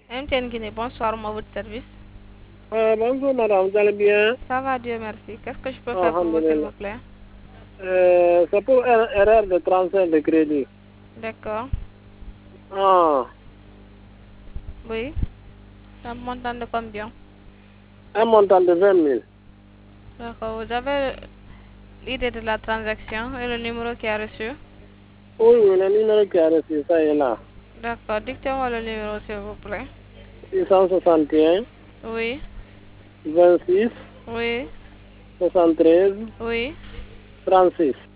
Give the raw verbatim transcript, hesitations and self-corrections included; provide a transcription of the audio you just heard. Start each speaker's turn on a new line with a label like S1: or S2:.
S1: M T N Guinée, bonsoir, moi, votre service.
S2: Euh, bonjour madame, vous allez bien?
S1: Ça va, Dieu merci. Qu'est-ce que je peux faire pour vous, s'il
S2: Alhamdulillah.
S1: vous plaît?
S2: Euh, c'est pour une erreur de transfert de crédit.
S1: D'accord.
S2: Ah,
S1: Oui. Ça me montant de combien?
S2: un montant de vingt mille.
S1: D'accord. Vous avez l'idée de la transaction et le numéro qui a reçu?
S2: Oui, oui, le numéro qui a reçu, ça est là.
S1: D'accord. Dictez-moi le numéro, s'il vous plaît.
S2: six cent soixante et un,
S1: Oui.
S2: vingt-six,
S1: Oui.
S2: soixante-treize,
S1: Oui.
S2: trente-six.